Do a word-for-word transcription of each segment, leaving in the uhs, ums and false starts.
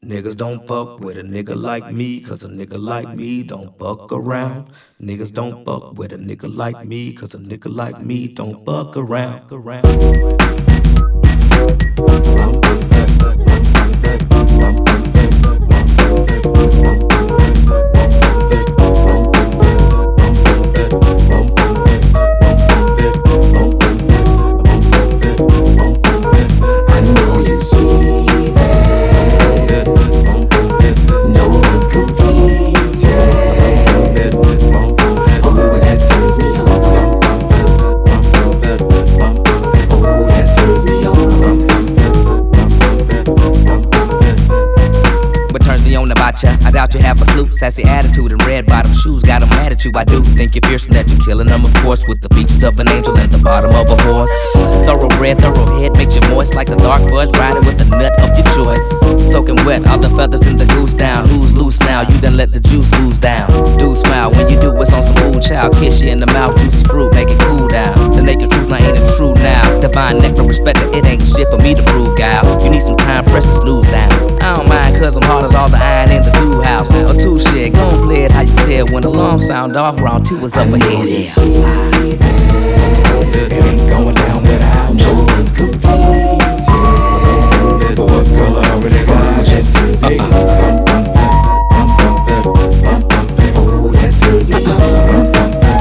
Niggas don't fuck with a nigga like me, cause a nigga like me don't fuck around. Niggas don't fuck with a nigga like me, cause a nigga like me don't fuck around. I doubt you have a clue. Sassy attitude and red bottom shoes got them mad at you. I do think you're fierce and that you're killing them, of course, with the features of an angel and the bottom of a horse. Thoroughbred, thoroughhead makes you moist like a dark fudge, riding with the nut of your choice. Soaking wet, all the feathers in the goose down. Who's loose now? You done let the juice ooze down. Do smile when you do what's on some ooh child. Kiss you in the mouth, juicy fruit, make it cool down. The naked truth, now ain't it true now? Divine nectar, respect it, it ain't shit for me to prove, gal. You need some time, press to snooze down. I don't mind, cause I'm hard as all the iron in the do house. Or two shit, gon' play it how you play it. When the alarm sound off, round two was up ahead. Yeah. It ain't going down without no one's complete. But what girl I already got, that turns me on. Oh, that turns me on.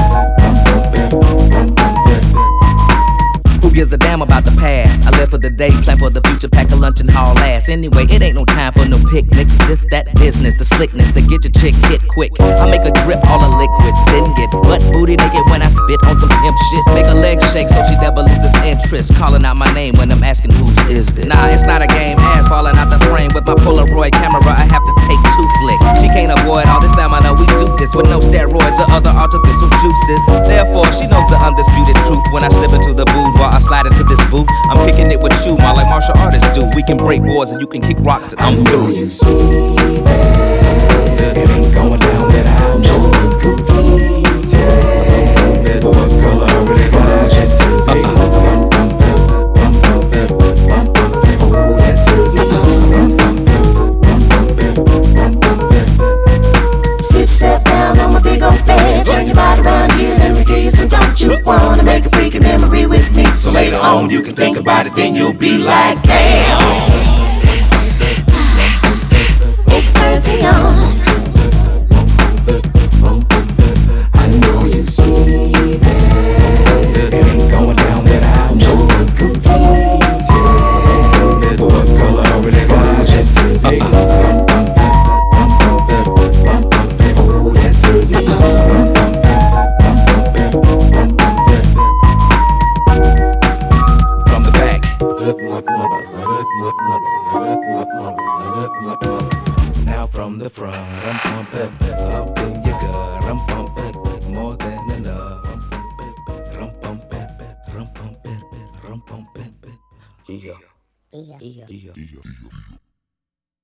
Who gives a damn about the past? I live for the day, plan for the future, pack a lunch and haul ass. Anyway, it ain't no time for no picnics. This, that business, the slickness to get your chick hit quick. I make her drip all the liquids, then get butt booty naked when I spit on some pimp shit. Make her legs shake so she never loses interest. Calling out my name when I'm asking whose is this. Nah, it's not a game, ass falling out the frame. With my Polaroid camera, I have to take two flicks. She can't avoid all this time, I know we do this with no steroids or other artificial juices. Therefore, she knows the undisputed truth. When I slip into the boudoir, I slide into this booth. I'm kicking it with you, my like martial artists do. We can break boards and you can kick rocks and I'm through. You see that? It ain't going down without no one's complete. But what girl I already got, that turns me on. Oh, that turns me on. Sit yourself down on my big old bed. Turn your body around here, let me give you some. Don't you wanna make a freaking memory with me? So later on you can think about it, then you'll be like, damn. Turns me on. I know you see that. It ain't going down without no one's complete. But what girl I already got, that turns me on. Oh, that turns me on. From the back. Now from the front, I'm pumping up in your gut. I'm pumping more than enough. I'm pumping, I'm pumping, I'm pumping, I'm pumping. Yeah, yeah, yeah, yeah.